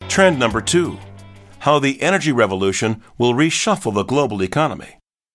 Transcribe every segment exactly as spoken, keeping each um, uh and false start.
Trend number two, how the energy revolution will reshuffle the global economy.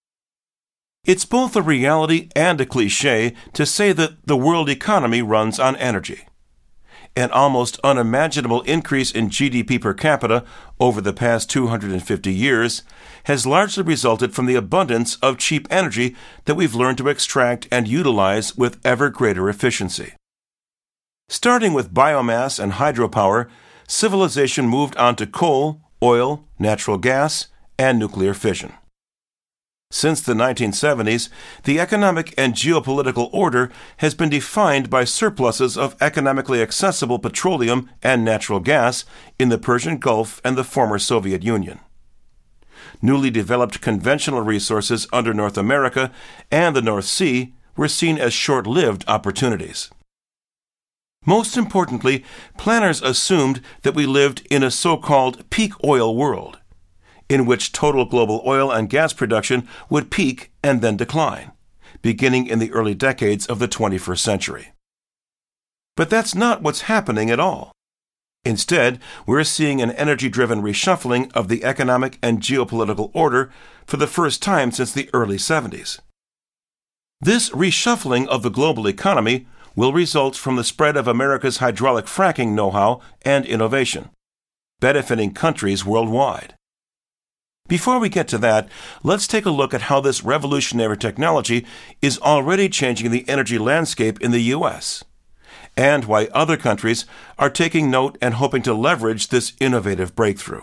It's both a reality and a cliché to say that the world economy runs on energy. An almost unimaginable increase in G D P per capita over the past two hundred fifty years has largely resulted from the abundance of cheap energy that we've learned to extract and utilize with ever greater efficiency. Starting with biomass and hydropower, civilization moved on to coal, oil, natural gas, and nuclear fission. Since the nineteen seventies, the economic and geopolitical order has been defined by surpluses of economically accessible petroleum and natural gas in the Persian Gulf and the former Soviet Union. Newly developed conventional resources under North America and the North Sea were seen as short-lived opportunities. Most importantly, planners assumed that we lived in a so-called peak oil world, in which total global oil and gas production would peak and then decline, beginning in the early decades of the twenty-first century. But that's not what's happening at all. Instead, we're seeing an energy-driven reshuffling of the economic and geopolitical order for the first time since the early seventies. This reshuffling of the global economy will result from the spread of America's hydraulic fracking know-how and innovation, benefiting countries worldwide. Before we get to that, let's take a look at how this revolutionary technology is already changing the energy landscape in the U S, and why other countries are taking note and hoping to leverage this innovative breakthrough.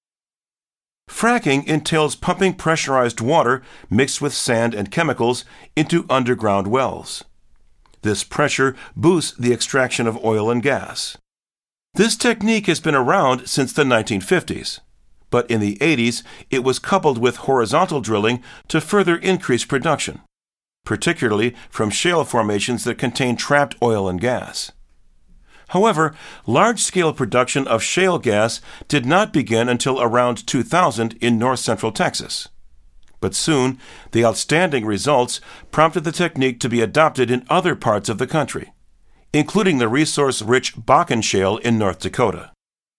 Fracking entails pumping pressurized water mixed with sand and chemicals into underground wells. This pressure boosts the extraction of oil and gas. This technique has been around since the nineteen fifties. But in the eighties, it was coupled with horizontal drilling to further increase production, particularly from shale formations that contain trapped oil and gas. However, large-scale production of shale gas did not begin until around two thousand in north-central Texas. But soon, the outstanding results prompted the technique to be adopted in other parts of the country, including the resource-rich Bakken Shale in North Dakota.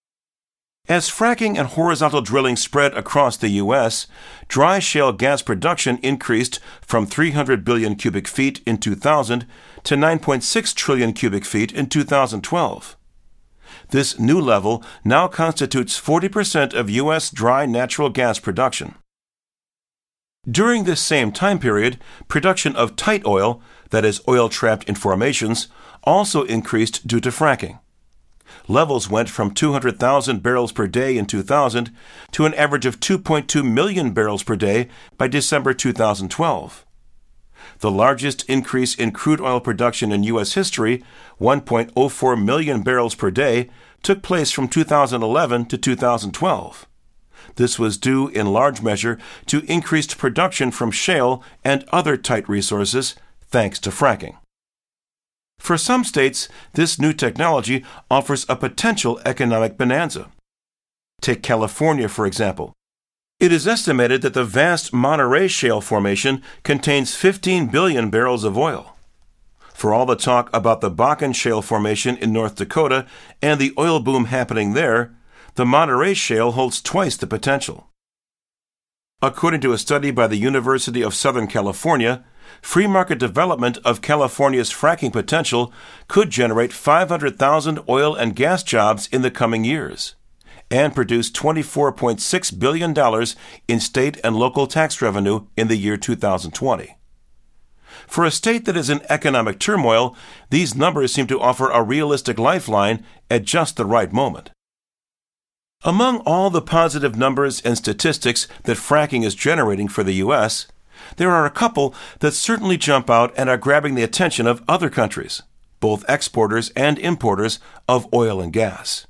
As fracking and horizontal drilling spread across the U S, dry shale gas production increased from three hundred billion cubic feet in two thousand to nine point six trillion cubic feet in two thousand twelve. This new level now constitutes forty percent of U S dry natural gas production. During this same time period, production of tight oil, that is, oil trapped in formations, also increased due to fracking. Levels went from two hundred thousand barrels per day in two thousand to an average of two point two million barrels per day by December two thousand twelve. The largest increase in crude oil production in U S history, one point zero four million barrels per day, took place from two thousand eleven to two thousand twelve. This was due in large measure to increased production from shale and other tight resources, thanks to fracking. For some states, this new technology offers a potential economic bonanza. Take California, for example. It is estimated that the vast Monterey Shale formation contains fifteen billion barrels of oil. For all the talk about the Bakken Shale formation in North Dakota and the oil boom happening there, the Monterey Shale holds twice the potential. According to a study by the University of Southern California, free market development of California's fracking potential could generate five hundred thousand oil and gas jobs in the coming years and produce twenty-four point six billion dollars in state and local tax revenue in the year two thousand twenty. For a state that is in economic turmoil, these numbers seem to offer a realistic lifeline at just the right moment. Among all the positive numbers and statistics that fracking is generating for the U S, there are a couple that certainly jump out and are grabbing the attention of other countries, both exporters and importers of oil and gas.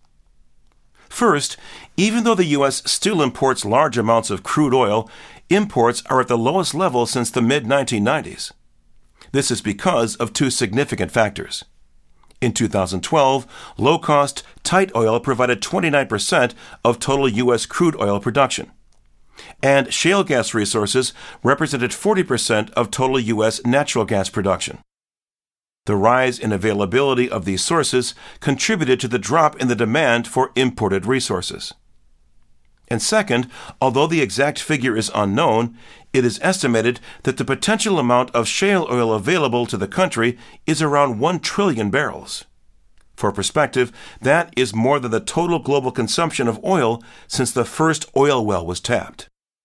First, even though the U S still imports large amounts of crude oil, imports are at the lowest level since the mid nineteen nineties. This is because of two significant factors. In two thousand twelve, low-cost, tight oil provided twenty-nine percent of total U S crude oil production, and shale gas resources represented forty percent of total U S natural gas production. The rise in availability of these sources contributed to the drop in the demand for imported resources. And second, although the exact figure is unknown, it is estimated that the potential amount of shale oil available to the country is around one trillion barrels. For perspective, that is more than the total global consumption of oil since the first oil well was tapped.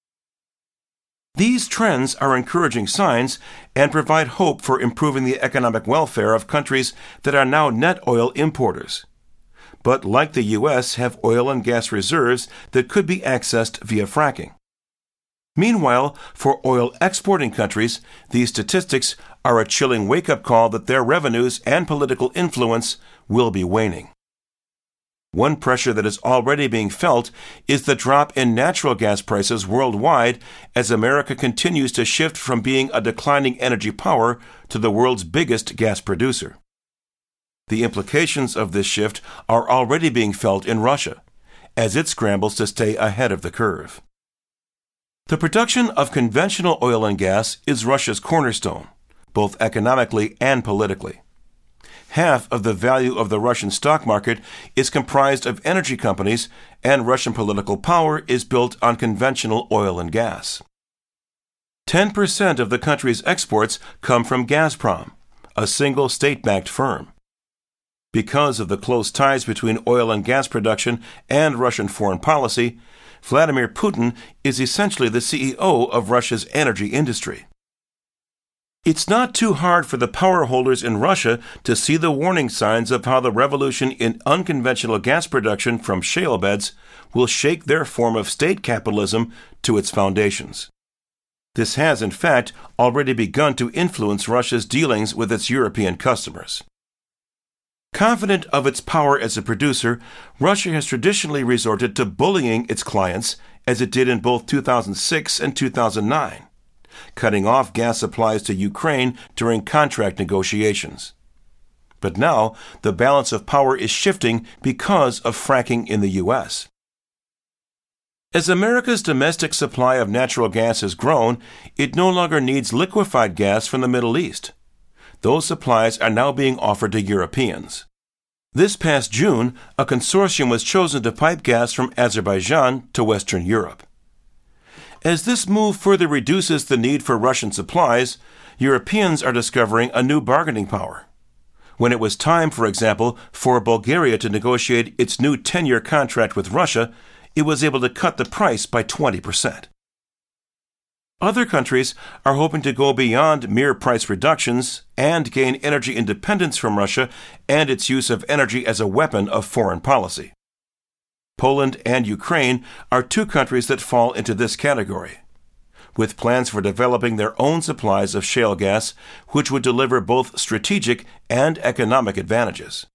These trends are encouraging signs and provide hope for improving the economic welfare of countries that are now net oil importers, but like the U S have oil and gas reserves that could be accessed via fracking. Meanwhile, for oil exporting countries, these statistics are a chilling wake-up call that their revenues and political influence will be waning. One pressure that is already being felt is the drop in natural gas prices worldwide as America continues to shift from being a declining energy power to the world's biggest gas producer. The implications of this shift are already being felt in Russia, as it scrambles to stay ahead of the curve. The production of conventional oil and gas is Russia's cornerstone, both economically and politically. Half of the value of the Russian stock market is comprised of energy companies, and Russian political power is built on conventional oil and gas. ten percent of the country's exports come from Gazprom, a single state-backed firm. Because of the close ties between oil and gas production and Russian foreign policy, Vladimir Putin is essentially the C E O of Russia's energy industry. It's not too hard for the power holders in Russia to see the warning signs of how the revolution in unconventional gas production from shale beds will shake their form of state capitalism to its foundations. This has, in fact, already begun to influence Russia's dealings with its European customers. Confident of its power as a producer, Russia has traditionally resorted to bullying its clients, as it did in both two thousand six and two thousand nine, cutting off gas supplies to Ukraine during contract negotiations. But now, the balance of power is shifting because of fracking in the U S. As America's domestic supply of natural gas has grown, it no longer needs liquefied gas from the Middle East. Those supplies are now being offered to Europeans. This past June, a consortium was chosen to pipe gas from Azerbaijan to Western Europe. As this move further reduces the need for Russian supplies, Europeans are discovering a new bargaining power. When it was time, for example, for Bulgaria to negotiate its new ten-year contract with Russia, it was able to cut the price by twenty percent. Other countries are hoping to go beyond mere price reductions and gain energy independence from Russia and its use of energy as a weapon of foreign policy. Poland and Ukraine are two countries that fall into this category, with plans for developing their own supplies of shale gas, which would deliver both strategic and economic advantages.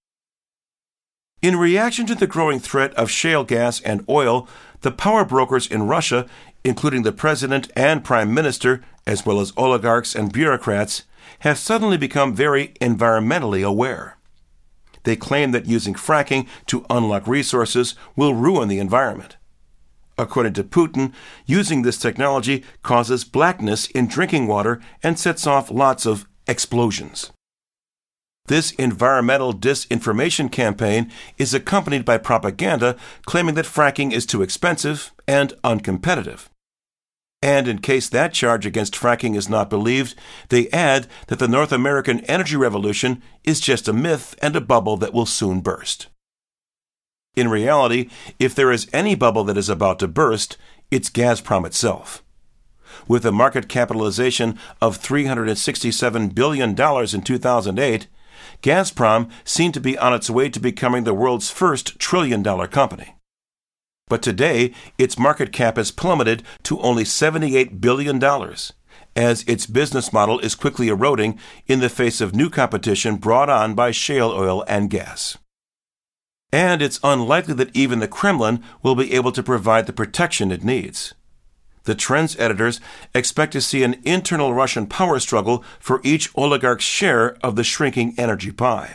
In reaction to the growing threat of shale gas and oil, the power brokers in Russia, including the president and prime minister, as well as oligarchs and bureaucrats, have suddenly become very environmentally aware. They claim that using fracking to unlock resources will ruin the environment. According to Putin, using this technology causes blackness in drinking water and sets off lots of explosions. This environmental disinformation campaign is accompanied by propaganda claiming that fracking is too expensive and uncompetitive. And in case that charge against fracking is not believed, they add that the North American energy revolution is just a myth and a bubble that will soon burst. In reality, if there is any bubble that is about to burst, it's Gazprom itself. With a market capitalization of three hundred sixty-seven billion dollars in two thousand eight, Gazprom seemed to be on its way to becoming the world's first trillion-dollar company. But today, its market cap has plummeted to only seventy-eight billion dollars, as its business model is quickly eroding in the face of new competition brought on by shale oil and gas. And it's unlikely that even the Kremlin will be able to provide the protection it needs. The Trends editors expect to see an internal Russian power struggle for each oligarch's share of the shrinking energy pie.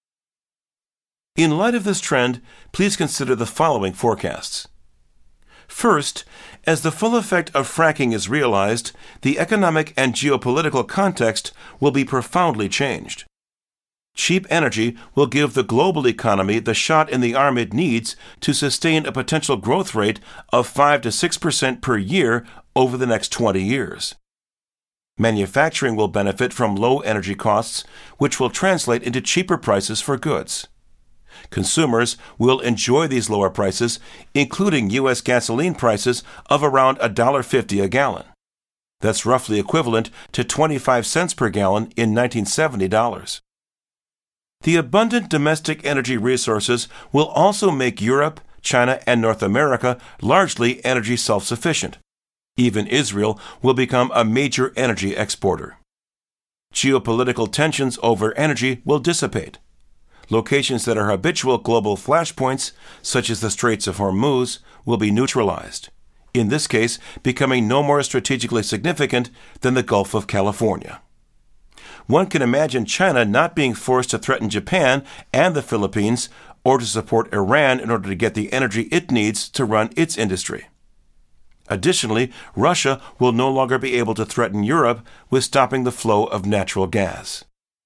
In light of this trend, please consider the following forecasts. First, as the full effect of fracking is realized, the economic and geopolitical context will be profoundly changed. Cheap energy will give the global economy the shot in the arm it needs to sustain a potential growth rate of five to six percent per year over the next twenty years. Manufacturing will benefit from low energy costs, which will translate into cheaper prices for goods. Consumers will enjoy these lower prices, including U S gasoline prices of around one dollar fifty a gallon. That's roughly equivalent to twenty-five cents per gallon in nineteen seventy dollars. The abundant domestic energy resources will also make Europe, China, and North America largely energy self-sufficient. Even Israel will become a major energy exporter. Geopolitical tensions over energy will dissipate. Locations that are habitual global flashpoints, such as the Straits of Hormuz, will be neutralized, in this case becoming no more strategically significant than the Gulf of California. One can imagine China not being forced to threaten Japan and the Philippines or to support Iran in order to get the energy it needs to run its industry. Additionally, Russia will no longer be able to threaten Europe with stopping the flow of natural gas.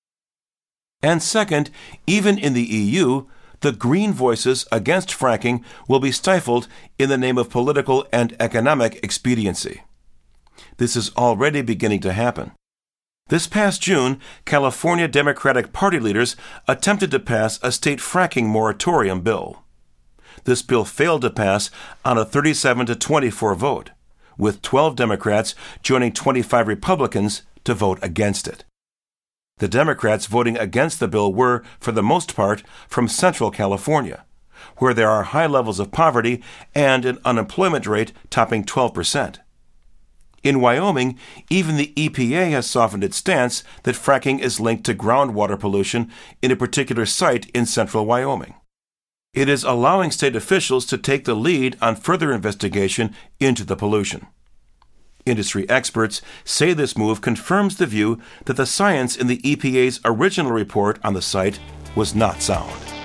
And second, even in the E U, the green voices against fracking will be stifled in the name of political and economic expediency. This is already beginning to happen. This past June, California Democratic Party leaders attempted to pass a state fracking moratorium bill. This bill failed to pass on a thirty-seven to twenty-four vote, with twelve Democrats joining twenty-five Republicans to vote against it. The Democrats voting against the bill were, for the most part, from Central California, where there are high levels of poverty and an unemployment rate topping twelve percent. In Wyoming, even the E P A has softened its stance that fracking is linked to groundwater pollution in a particular site in central Wyoming. It is allowing state officials to take the lead on further investigation into the pollution. Industry experts say this move confirms the view that the science in the E P A's original report on the site was not sound.